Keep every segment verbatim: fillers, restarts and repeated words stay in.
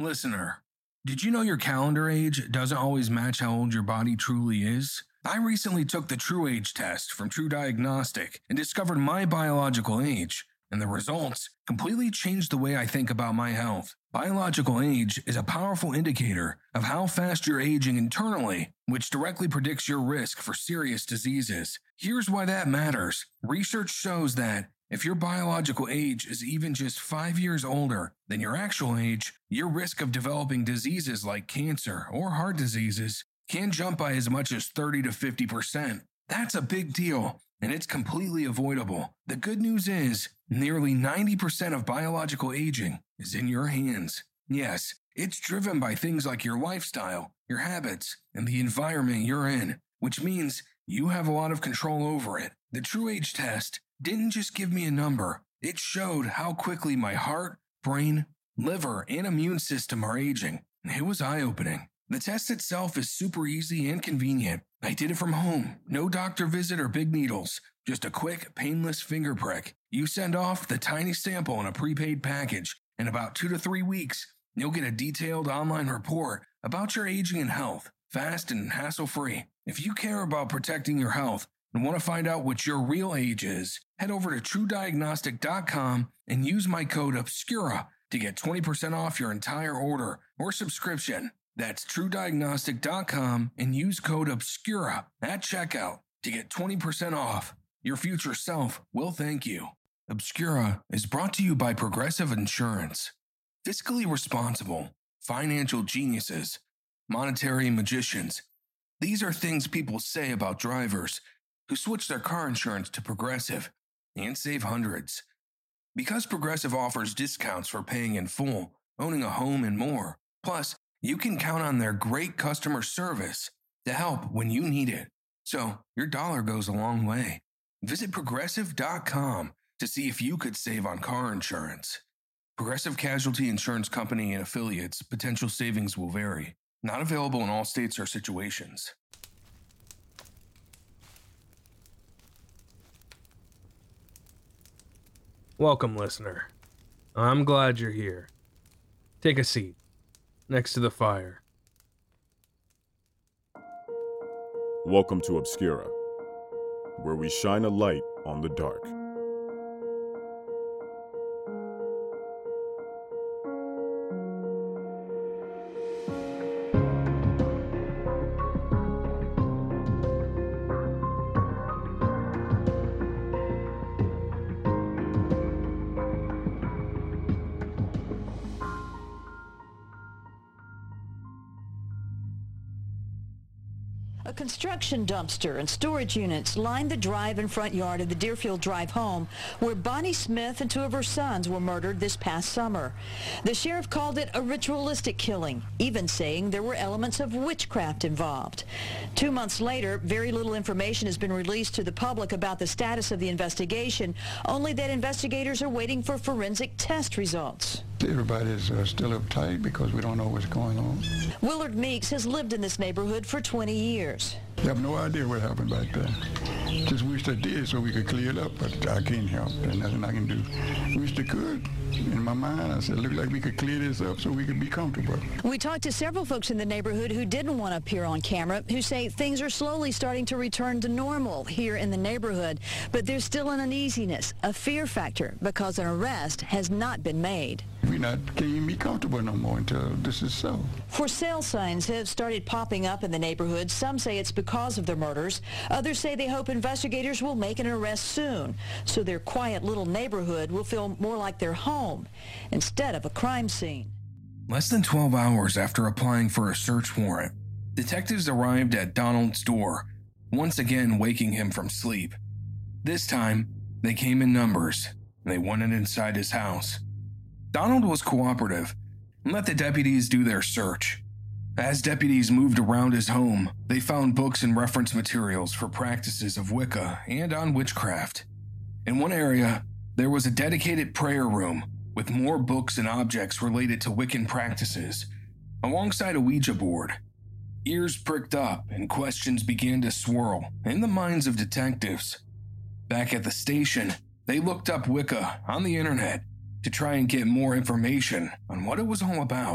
Listener, did you know your calendar age doesn't always match how old your body truly is? I recently took the True Age test from True Diagnostic and discovered my biological age, and the results completely changed the way I think about my health. Biological age is a powerful indicator of how fast you're aging internally, which directly predicts your risk for serious diseases. Here's why that matters. Research shows that if your biological age is even just five years older than your actual age, your risk of developing diseases like cancer or heart diseases can jump by as much as thirty to fifty percent. That's a big deal, and it's completely avoidable. The good news is, nearly ninety percent of biological aging is in your hands. Yes, it's driven by things like your lifestyle, your habits, and the environment you're in, which means you have a lot of control over it. The True Age test didn't just give me a number, it showed how quickly my heart, brain, liver, and immune system are aging. It was eye-opening. The test itself is super easy and convenient. I did it from home, no doctor visit or big needles, just a quick, painless finger prick. You send off the tiny sample in a prepaid package. In about two to three weeks, you'll get a detailed online report about your aging and health, fast and hassle-free. If you care about protecting your health and want to find out what your real age is, head over to true diagnostic dot com and use my code OBSCURA to get twenty percent off your entire order or subscription. That's true diagnostic dot com and use code OBSCURA at checkout to get twenty percent off. Your future self will thank you. Obscura is brought to you by Progressive Insurance. Fiscally responsible, financial geniuses, monetary magicians. These are things people say about drivers who switch their car insurance to Progressive and save hundreds. Because Progressive offers discounts for paying in full, owning a home, and more. Plus, you can count on their great customer service to help when you need it. So, your dollar goes a long way. Visit progressive dot com to see if you could save on car insurance. Progressive Casualty Insurance Company and affiliates, potential savings will vary. Not available in all states or situations. Welcome, listener. I'm glad you're here. Take a seat next to the fire. Welcome to Obscura, where we shine a light on the dark. A construction dumpster and storage units lined the drive and front yard of the Deerfield Drive home where Bonnie Smith and two of her sons were murdered this past summer. The sheriff called it a ritualistic killing, even saying there were elements of witchcraft involved. Two months later, very little information has been released to the public about the status of the investigation, only that investigators are waiting for forensic test results. Everybody's uh, still uptight because we don't know what's going on. Willard Meeks has lived in this neighborhood for twenty years. I have no idea what happened back there. Just wished I did so we could clear it up, but I can't help. There's nothing I can do. Wished I could. In my mind, I said, look like we could clear this up so we could be comfortable. We talked to several folks in the neighborhood who didn't want to appear on camera, who say things are slowly starting to return to normal here in the neighborhood, but there's still an uneasiness, a fear factor, because an arrest has not been made. We not can't even be comfortable no more until this is so. For sale signs have started popping up in the neighborhood. Some say it's because of the murders. Others say they hope investigators will make an arrest soon, so their quiet little neighborhood will feel more like their home instead of a crime scene. Less than twelve hours after applying for a search warrant, detectives arrived at Donald's door, once again waking him from sleep. This time, they came in numbers, and they wanted inside his house. Donald was cooperative and let the deputies do their search. As deputies moved around his home, they found books and reference materials for practices of Wicca and on witchcraft. In one area, there was a dedicated prayer room with more books and objects related to Wiccan practices, alongside a Ouija board. Ears pricked up and questions began to swirl in the minds of detectives. Back at the station, they looked up Wicca on the internet to try and get more information on what it was all about.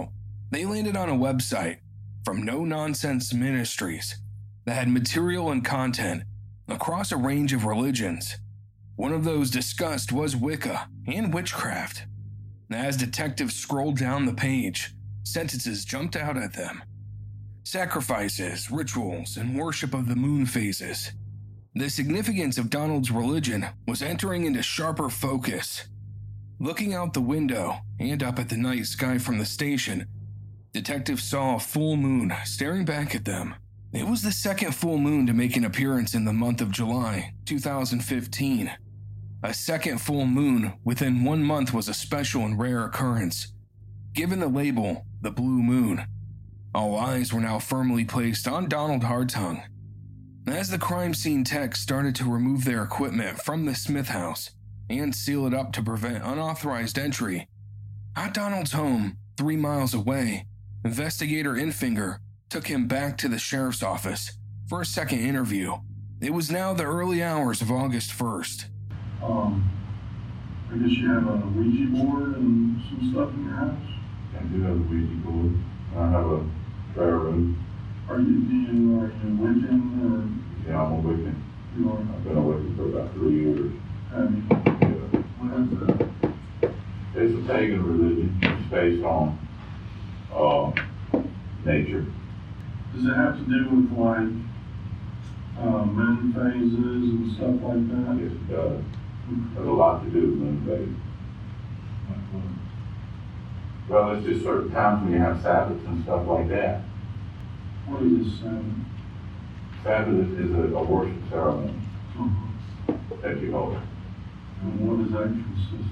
They landed on a website from No Nonsense Ministries that had material and content across a range of religions. One of those discussed was Wicca and witchcraft. As detectives scrolled down the page, sentences jumped out at them. Sacrifices, rituals, and worship of the moon phases. The significance of Donald's religion was entering into sharper focus. Looking out the window and up at the night sky from the station, detectives saw a full moon staring back at them. It was the second full moon to make an appearance in the month of July two thousand fifteen. A second full moon within one month was a special and rare occurrence. Given the label, the Blue Moon, all eyes were now firmly placed on Donald Hartung. As the crime scene techs started to remove their equipment from the Smith house and seal it up to prevent unauthorized entry, at Donald's home, three miles away, investigator Infinger took him back to the sheriff's office for a second interview. It was now the early hours of August first. Um, I guess you have a Ouija board and some stuff in your house? I do have a Ouija board. I have a prayer room. Are you, do you, are you Wiccan or? Yeah, I'm a Wiccan. You are? I've been a Wiccan for about three years. Have you? Yeah. What is that? It's a pagan religion. It's based on uh, nature. Does it have to do with like uh, moon phases and stuff like I that? guess it does. There's a lot to do with moon phase. Like what? Well, it's just certain times when you have Sabbaths and stuff like that. What is this sound? Sabbath is, is a, a worship ceremony Uh-huh. that you hold. And what does that consist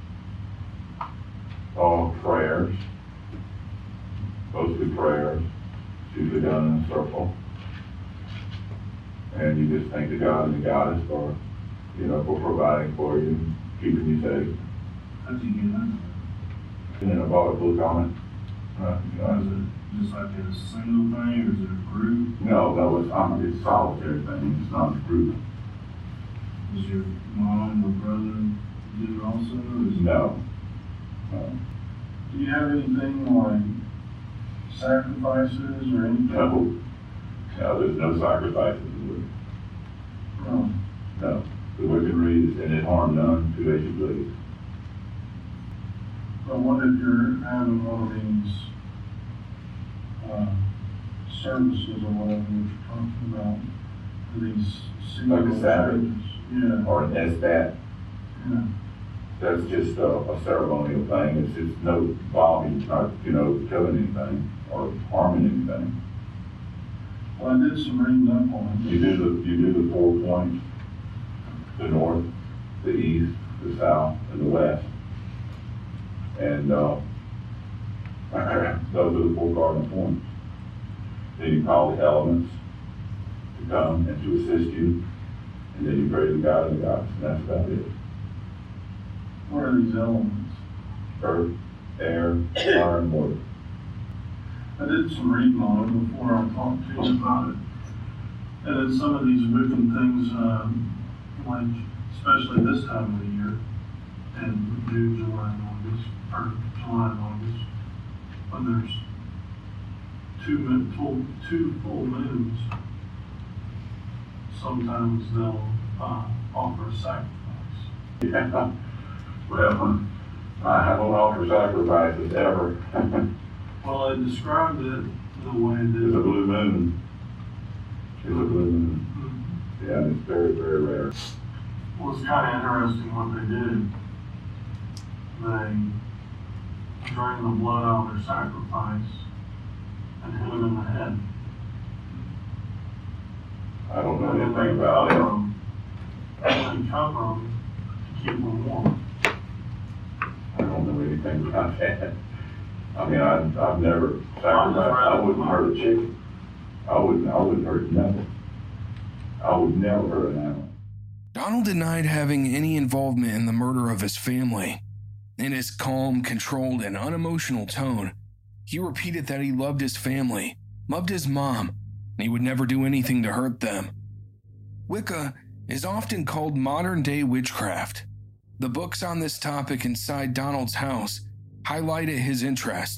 of? All prayers, mostly prayers, it's usually done in a circle. And you just thank the God and the Goddess for, you know, for providing for you, keeping you safe. How do you get that? And then I bought a book on it. Uh, you know, Is it just like a single thing or is it a group? no, no, it's, um, it's a solitary thing, it's not a group. Does your mom or brother do it also? Or is it- No. No. Do you have anything like sacrifices or anything? No. No, there's no sacrifices. No. No. The Wiccan reads, and it harm none to as you please. But what if you're having one of these uh, services or whatever that you're talking about? These Like a single Sabbath? churches? Yeah. Or an estat. Yeah. That's just a, a ceremonial thing. It's just no bombing, not, you know, killing anything or harming anything. Well, I did some reading up on it. You do the, you do the four points, the north, the east, the south, and the west. And, uh, those are the four cardinal points. Then you call the elements to come and to assist you. And then you pray to God and the goddess, and that's about it. What are these elements? Earth, air, fire, and water. I did some reading on it before I talked to you about it. And then some of these Wiccan things, um, like, especially this time of the year, and June, July, and August, or July and August, when there's two, moon- full, two full moons, sometimes they'll uh, offer a sacrifice. Yeah. Well, I don't offer sacrifices ever. Well, I described it the way It's a that. blue moon. It's a blue moon. Mhm. Yeah, it's very, very rare. Well, it's kind of interesting what they did. They drained the blood out of their sacrifice and hit them in the head. I don't know And then anything they about cover it. them, and they cover them to keep them warm. I don't know anything about that. I mean, I, I've never sacrificed. I wouldn't hurt a chicken. I wouldn't, I wouldn't hurt nothing. I would never hurt an animal. Donald denied having any involvement in the murder of his family. In his calm, controlled, and unemotional tone, he repeated that he loved his family, loved his mom, and he would never do anything to hurt them. Wicca is often called modern-day witchcraft. The books on this topic inside Donald's house highlighted his interest,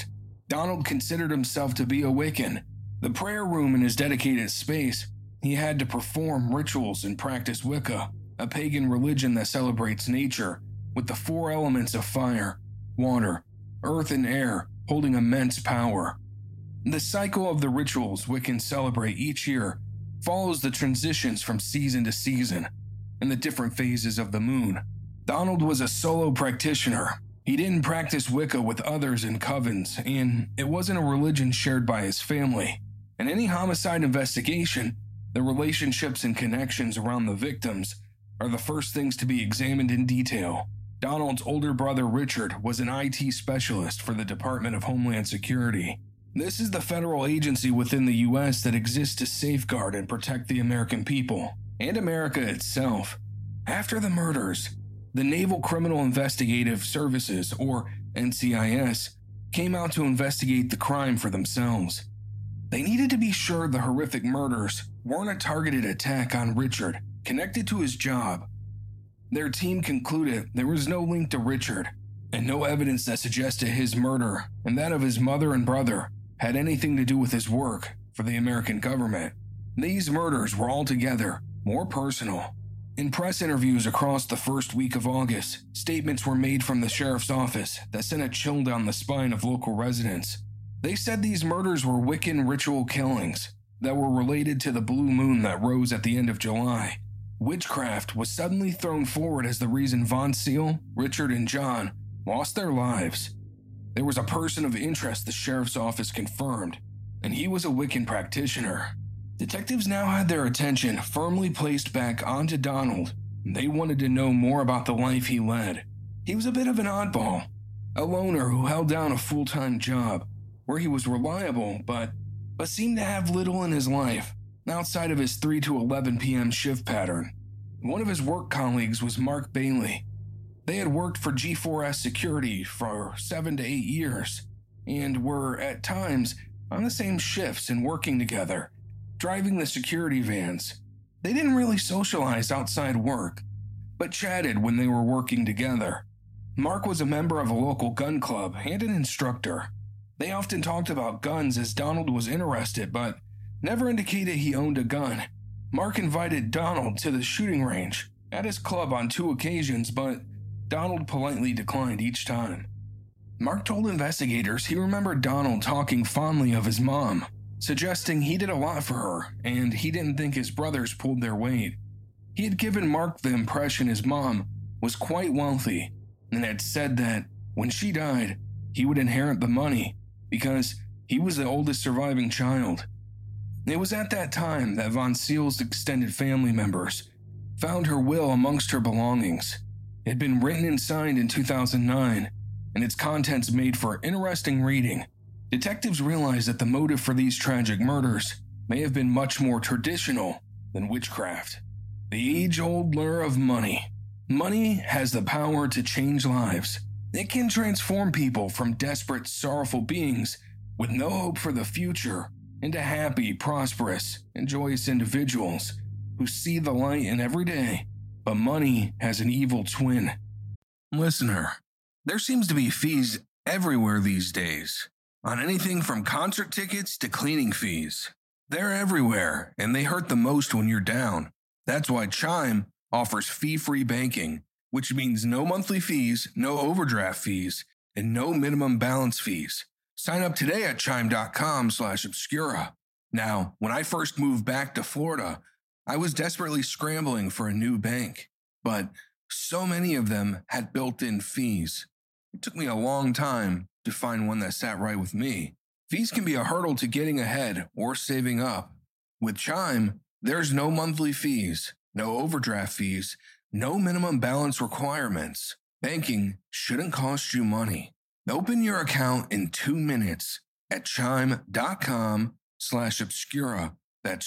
Donald considered himself to be a Wiccan. The prayer room in his dedicated space, he had to perform rituals and practice Wicca, a pagan religion that celebrates nature, with the four elements of fire, water, earth, and air holding immense power. The cycle of the rituals Wiccans celebrate each year follows the transitions from season to season and the different phases of the moon. Donald was a solo practitioner. He didn't practice Wicca with others in covens, and it wasn't a religion shared by his family. In any homicide investigation, the relationships and connections around the victims are the first things to be examined in detail. Donald's older brother Richard was an I T specialist for the Department of Homeland Security. This is the federal agency within the U S that exists to safeguard and protect the American people, and America itself. After the murders, the Naval Criminal Investigative Services, or N C I S, came out to investigate the crime for themselves. They needed to be sure the horrific murders weren't a targeted attack on Richard connected to his job. Their team concluded there was no link to Richard, and no evidence that suggested his murder and that of his mother and brother had anything to do with his work for the American government. These murders were altogether more personal. In press interviews across the first week of August, statements were made from the sheriff's office that sent a chill down the spine of local residents. They said these murders were Wiccan ritual killings that were related to the blue moon that rose at the end of July. Witchcraft was suddenly thrown forward as the reason Von Seal, Richard, and John lost their lives. There was a person of interest the sheriff's office confirmed, and he was a Wiccan practitioner. Detectives now had their attention firmly placed back onto Donald. They wanted to know more about the life he led. He was a bit of an oddball, a loner who held down a full-time job where he was reliable but, but seemed to have little in his life outside of his three to eleven p.m. shift pattern. One of his work colleagues was Mark Bailey. They had worked for G four S Security for seven to eight years and were, at times, on the same shifts and working together, driving the security vans. They didn't really socialize outside work, but chatted when they were working together. Mark was a member of a local gun club and an instructor. They often talked about guns as Donald was interested, but never indicated he owned a gun. Mark invited Donald to the shooting range at his club on two occasions, but Donald politely declined each time. Mark told investigators he remembered Donald talking fondly of his mom, suggesting he did a lot for her and he didn't think his brothers pulled their weight. He had given Mark the impression his mom was quite wealthy and had said that when she died, he would inherit the money because he was the oldest surviving child. It was at that time that Von Seal's extended family members found her will amongst her belongings. It had been written and signed in two thousand nine, and its contents made for interesting reading. Detectives realized that the motive for these tragic murders may have been much more traditional than witchcraft. The age-old lure of money. Money has the power to change lives. It can transform people from desperate, sorrowful beings with no hope for the future into happy, prosperous, and joyous individuals who see the light in every day. But money has an evil twin. Listener, there seems to be fees everywhere these days, on anything from concert tickets to cleaning fees. They're everywhere, and they hurt the most when you're down. That's why Chime offers fee-free banking, which means no monthly fees, no overdraft fees, and no minimum balance fees. Sign up today at chime.com slash obscura. Now, when I first moved back to Florida, I was desperately scrambling for a new bank, but so many of them had built-in fees. It took me a long time to find one that sat right with me. Fees can be a hurdle to getting ahead or saving up. With Chime, there's no monthly fees, no overdraft fees, no minimum balance requirements. Banking shouldn't cost you money. Open your account in two minutes at chime.com slash obscura. That's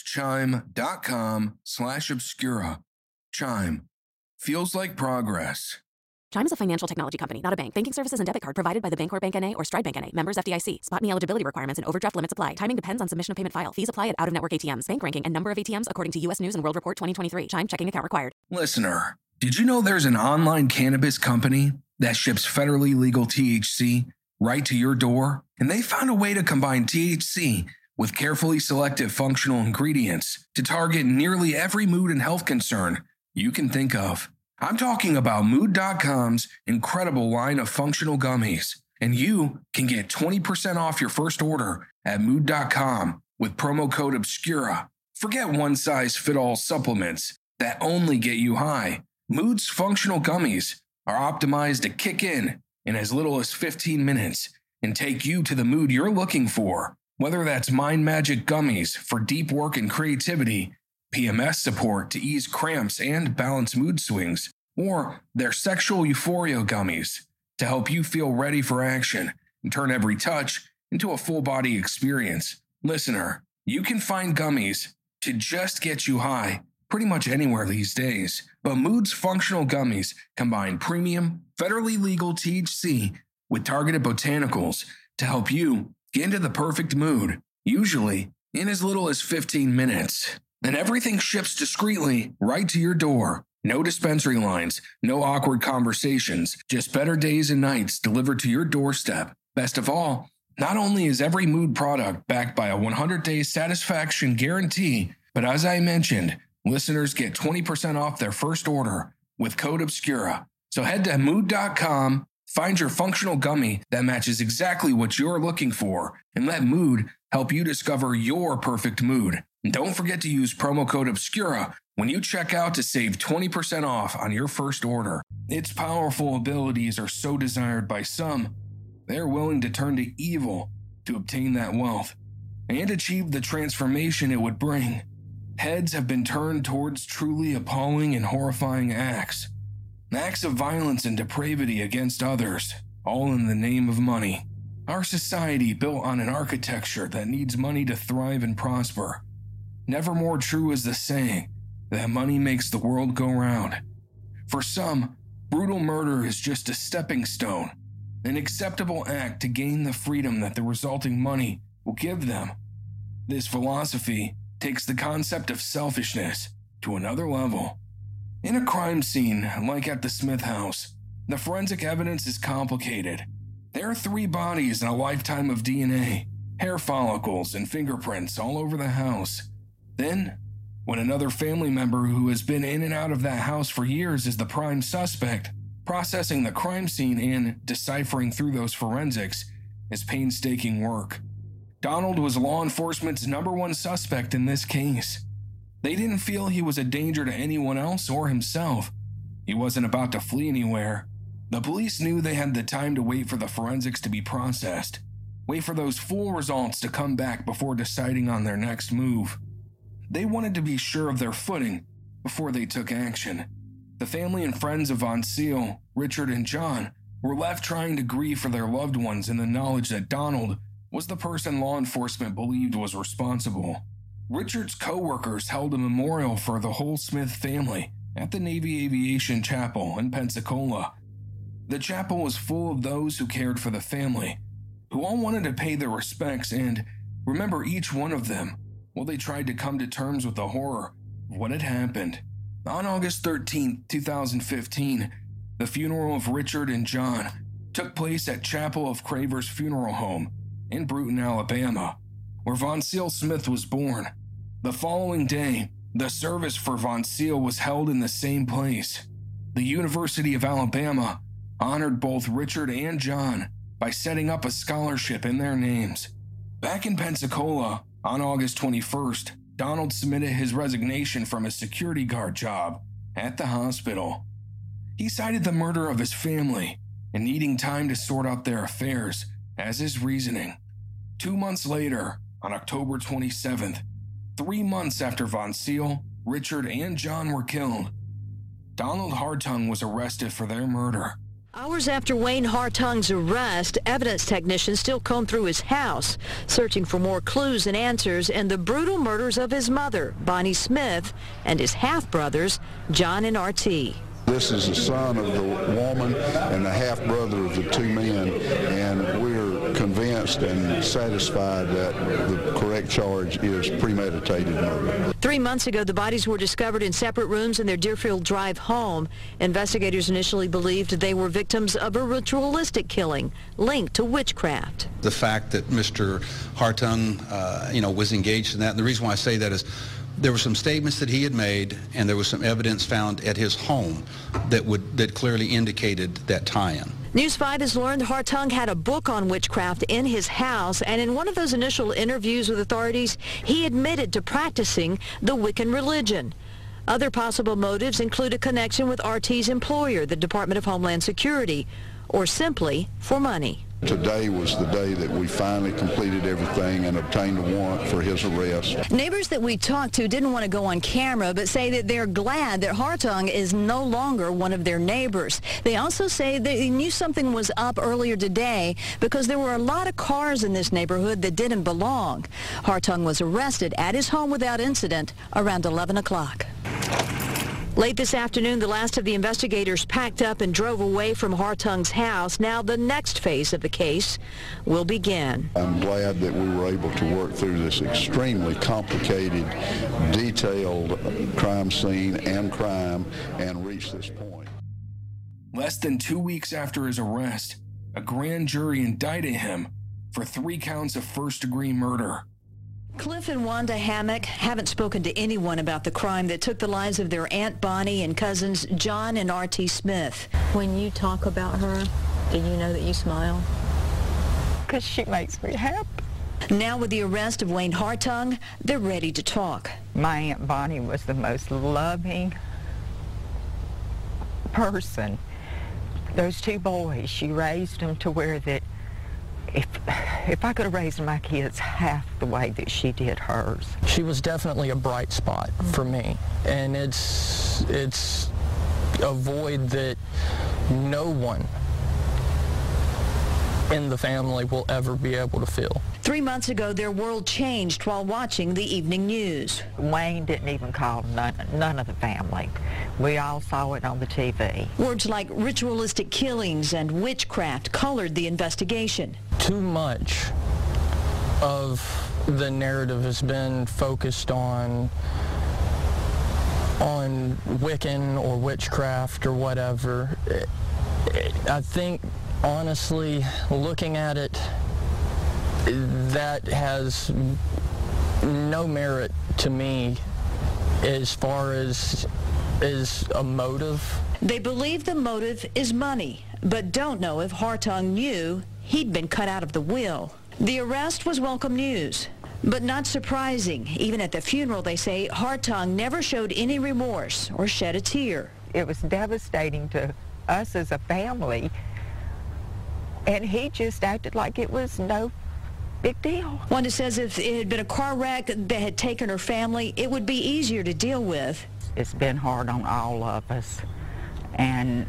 chime.com slash obscura. Chime. Feels like progress. Chime is a financial technology company, not a bank. Banking services and debit card provided by the Bancorp Bank N A or Stride Bank N A. Members F D I C. Spot me eligibility requirements and overdraft limits apply. Timing depends on submission of payment file. Fees apply at out-of-network A T Ms. Bank ranking and number of A T Ms according to U S News and World Report twenty twenty-three. Chime checking account required. Listener, did you know there's an online cannabis company that ships federally legal T H C right to your door, and they found a way to combine T H C with carefully selected functional ingredients to target nearly every mood and health concern you can think of. I'm talking about Mood dot com's incredible line of functional gummies, and you can get twenty percent off your first order at Mood dot com with promo code Obscura. Forget one-size-fit-all supplements that only get you high. Mood's functional gummies are optimized to kick in in as little as fifteen minutes and take you to the mood you're looking for. Whether that's Mind Magic gummies for deep work and creativity, P M S support to ease cramps and balance mood swings, or their Sexual Euphoria gummies to help you feel ready for action and turn every touch into a full-body experience. Listener, you can find gummies to just get you high pretty much anywhere these days, but Mood's functional gummies combine premium, federally legal T H C with targeted botanicals to help you get into the perfect mood, usually in as little as fifteen minutes. And everything ships discreetly right to your door. No dispensary lines, no awkward conversations, just better days and nights delivered to your doorstep. Best of all, not only is every Mood product backed by a one hundred day satisfaction guarantee, but as I mentioned, listeners get twenty percent off their first order with code Obscura. So head to Mood dot com, find your functional gummy that matches exactly what you're looking for, and let Mood help you discover your perfect mood. And don't forget to use promo code Obscura when you check out to save twenty percent off on your first order. Its powerful abilities are so desired by some, they're willing to turn to evil to obtain that wealth and achieve the transformation it would bring. Heads have been turned towards truly appalling and horrifying acts. Acts of violence and depravity against others, all in the name of money. Our society built on an architecture that needs money to thrive and prosper. Never more true is the saying that money makes the world go round. For some, brutal murder is just a stepping stone, an acceptable act to gain the freedom that the resulting money will give them. This philosophy takes the concept of selfishness to another level. In a crime scene, like at the Smith house, the forensic evidence is complicated. There are three bodies and a lifetime of D N A, hair follicles, and fingerprints all over the house. Then, when another family member who has been in and out of that house for years is the prime suspect, processing the crime scene and deciphering through those forensics is painstaking work. Donald was law enforcement's number one suspect in this case. They didn't feel he was a danger to anyone else or himself. He wasn't about to flee anywhere. The police knew they had the time to wait for the forensics to be processed, wait for those full results to come back before deciding on their next move. They wanted to be sure of their footing before they took action. The family and friends of Von Seal, Richard, and John were left trying to grieve for their loved ones in the knowledge that Donald was the person law enforcement believed was responsible. Richard's co-workers held a memorial for the whole Smith family at the Navy Aviation Chapel in Pensacola. The chapel was full of those who cared for the family, who all wanted to pay their respects and remember each one of them while they tried to come to terms with the horror of what had happened. On August thirteenth, twenty fifteen, the funeral of Richard and John took place at Chapel of Cravers Funeral Home in Bruton, Alabama, where Von Seal Smith was born. The following day, the service for Von Seal was held in the same place. The University of Alabama honored both Richard and John by setting up a scholarship in their names. Back in Pensacola, on August twenty-first, Donald submitted his resignation from his security guard job at the hospital. He cited the murder of his family and needing time to sort out their affairs as his reasoning. Two months later, on October twenty-seventh, three months after Von Seal, Richard, and John were killed, Donald Hartung was arrested for their murder. Hours after Wayne Hartung's arrest, evidence technicians still combed through his house, searching for more clues and answers in the brutal murders of his mother, Bonnie Smith, and his half-brothers, John and R T. This is the son of the woman and the half-brother of the two men, and we're convinced and satisfied that the correct charge is premeditated murder. Three months ago, the bodies were discovered in separate rooms in their Deerfield Drive home. Investigators initially believed they were victims of a ritualistic killing linked to witchcraft. The fact that Mister Hartung, uh, you know, was engaged in that, and the reason why I say that is there were some statements that he had made, and there was some evidence found at his home that would that clearly indicated that tie-in. News five has learned Hartung had a book on witchcraft in his house, and in one of those initial interviews with authorities, he admitted to practicing the Wiccan religion. Other possible motives include a connection with R T's employer, the Department of Homeland Security, or simply for money. Today was the day that we finally completed everything and obtained a warrant for his arrest. Neighbors that we talked to didn't want to go on camera, but say that they're glad that Hartung is no longer one of their neighbors. They also say they knew something was up earlier today because there were a lot of cars in this neighborhood that didn't belong. Hartung was arrested at his home without incident around eleven o'clock. Late this afternoon, the last of the investigators packed up and drove away from Hartung's house. Now the next phase of the case will begin. I'm glad that we were able to work through this extremely complicated, detailed crime scene and crime and reach this point. Less than two weeks after his arrest, a grand jury indicted him for three counts of first-degree murder. Cliff and Wanda Hammock haven't spoken to anyone about the crime that took the lives of their Aunt Bonnie and cousins John and R T Smith. When you talk about her, do you know that you smile? Because she makes me happy. Now with the arrest of Wayne Hartung, they're ready to talk. My Aunt Bonnie was the most loving person. Those two boys, she raised them to where that If, if I could have raised my kids half the way that she did hers. She was definitely a bright spot for me, and it's, it's a void that no one in the family will ever be able to fill. Three months ago, their world changed while watching the evening news. Wayne didn't even call none, none of the family. We all saw it on the T V. Words like ritualistic killings and witchcraft colored the investigation. Too much of the narrative has been focused on on Wiccan or witchcraft or whatever. I think, honestly, looking at it, that has no merit to me as far as as a motive. They believe the motive is money, but don't know if Hartung knew he'd been cut out of the will. The arrest was welcome news, but not surprising. Even at the funeral, they say Hartung never showed any remorse or shed a tear. It was devastating to us as a family, and he just acted like it was no big deal. Wanda says if it had been a car wreck that had taken her family, it would be easier to deal with. It's been hard on all of us, and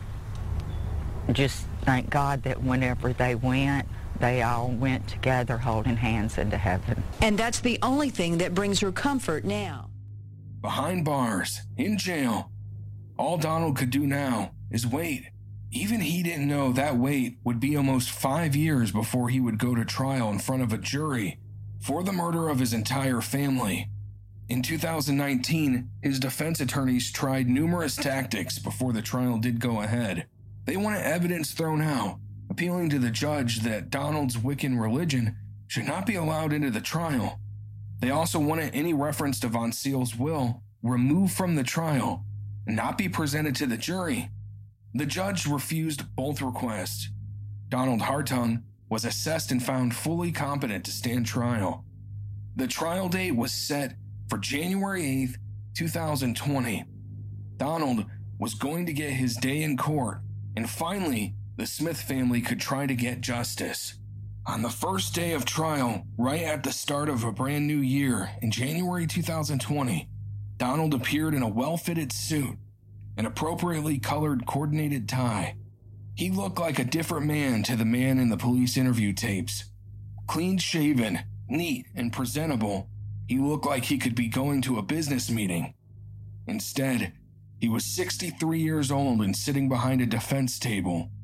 just thank God that whenever they went, they all went together holding hands into heaven. And that's the only thing that brings her comfort now. Behind bars, in jail, all Donald could do now is wait. Even he didn't know that wait would be almost five years before he would go to trial in front of a jury for the murder of his entire family. In two thousand nineteen, his defense attorneys tried numerous tactics before the trial did go ahead. They wanted evidence thrown out, appealing to the judge that Donald's Wiccan religion should not be allowed into the trial. They also wanted any reference to Von Seal's will removed from the trial and not be presented to the jury. The judge refused both requests. Donald Hartung was assessed and found fully competent to stand trial. The trial date was set for January eighth, two thousand twenty. Donald was going to get his day in court, and finally, the Smith family could try to get justice. On the first day of trial, right at the start of a brand new year in January two thousand twenty, Donald appeared in a well-fitted suit, an appropriately colored coordinated tie. He looked like a different man to the man in the police interview tapes. Clean-shaven, neat, and presentable, he looked like he could be going to a business meeting. Instead, he was sixty-three years old and sitting behind a defense table.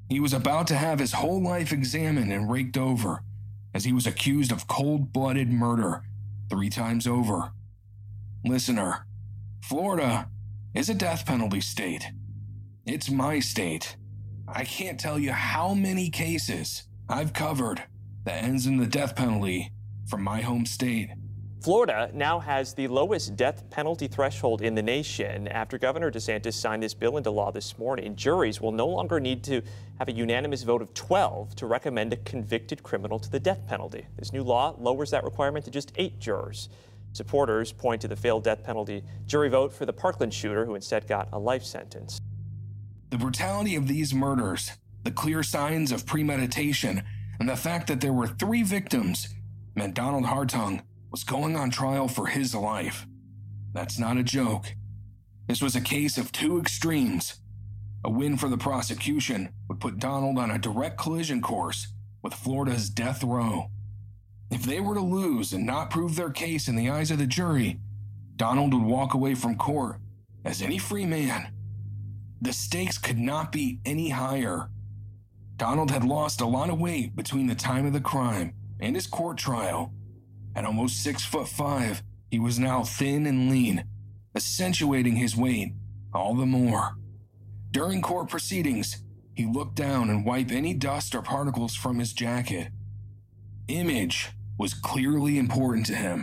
He was about to have his whole life examined and raked over, as he was accused of cold-blooded murder three times over. Listener, Florida is a death penalty state. It's my state. I can't tell you how many cases I've covered that ends in the death penalty from my home state. Florida now has the lowest death penalty threshold in the nation. After Governor DeSantis signed this bill into law this morning, juries will no longer need to have a unanimous vote of twelve to recommend a convicted criminal to the death penalty. This new law lowers that requirement to just eight jurors. Supporters point to the failed death penalty jury vote for the Parkland shooter, who instead got a life sentence. The brutality of these murders, the clear signs of premeditation, and the fact that there were three victims meant Donald Hartung was going on trial for his life. That's not a joke. This was a case of two extremes. A win for the prosecution would put Donald on a direct collision course with Florida's death row. If they were to lose and not prove their case in the eyes of the jury, Donald would walk away from court as any free man. The stakes could not be any higher. Donald had lost a lot of weight between the time of the crime and his court trial. At almost six foot five, he was now thin and lean, accentuating his weight all the more. During court proceedings, he looked down and wiped any dust or particles from his jacket. Image was clearly important to him.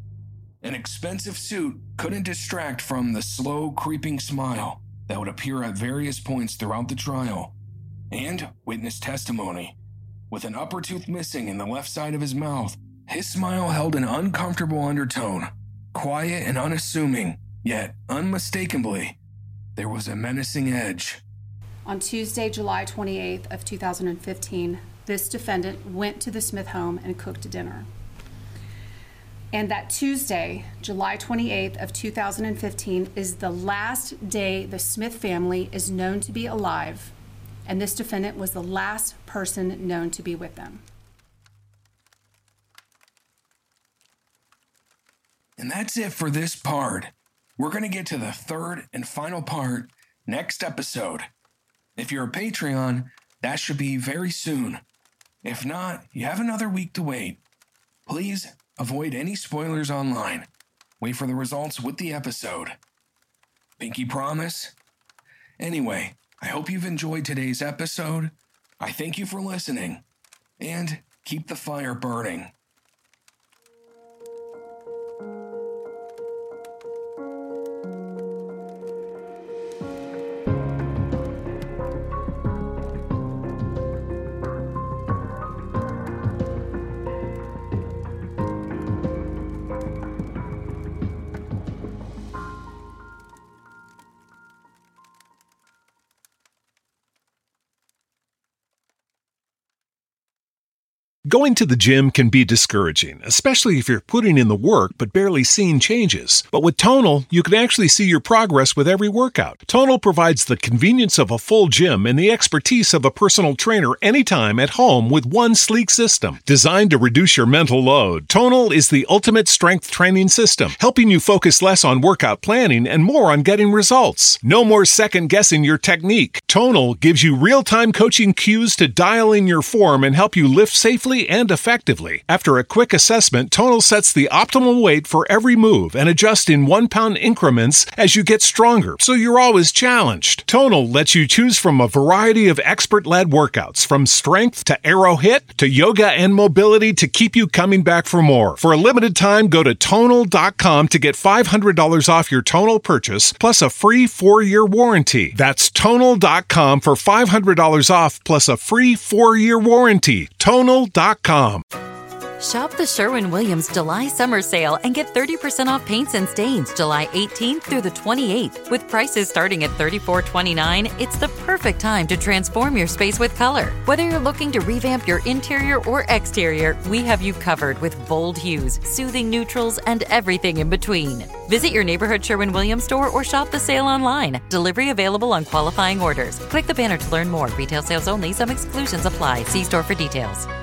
An expensive suit couldn't distract from the slow, creeping smile that would appear at various points throughout the trial, and witness testimony. With an upper tooth missing in the left side of his mouth, his smile held an uncomfortable undertone, quiet and unassuming, yet unmistakably, there was a menacing edge. On Tuesday, July twenty-eighth of two thousand fifteen, this defendant went to the Smith home and cooked dinner. And that Tuesday, July twenty-eighth of two thousand fifteen, is the last day the Smith family is known to be alive, and this defendant was the last person known to be with them. And that's it for this part. We're going to get to the third and final part next episode. If you're a Patreon, that should be very soon. If not, you have another week to wait. Please avoid any spoilers online. Wait for the results with the episode. Pinky promise? Anyway, I hope you've enjoyed today's episode. I thank you for listening. And keep the fire burning. Going to the gym can be discouraging, especially if you're putting in the work but barely seeing changes. But with Tonal, you can actually see your progress with every workout. Tonal provides the convenience of a full gym and the expertise of a personal trainer anytime at home with one sleek system. Designed to reduce your mental load, Tonal is the ultimate strength training system, helping you focus less on workout planning and more on getting results. No more second-guessing your technique. Tonal gives you real-time coaching cues to dial in your form and help you lift safely and effectively. After a quick assessment, Tonal sets the optimal weight for every move and adjusts in one-pound increments as you get stronger, so you're always challenged. Tonal lets you choose from a variety of expert-led workouts, from strength to aero hit to yoga and mobility, to keep you coming back for more. For a limited time, go to tonal dot com to get five hundred dollars off your Tonal purchase, plus a free four-year warranty. That's tonal dot com for five hundred dollars off, plus a free four-year warranty. tonal dot com. Shop the Sherwin-Williams July Summer Sale and get thirty percent off paints and stains July eighteenth through the twenty-eighth. With prices starting at thirty-four twenty-nine, it's the perfect time to transform your space with color. Whether you're looking to revamp your interior or exterior, we have you covered with bold hues, soothing neutrals, and everything in between. Visit your neighborhood Sherwin-Williams store or shop the sale online. Delivery available on qualifying orders. Click the banner to learn more. Retail sales only. Some exclusions apply. See store for details.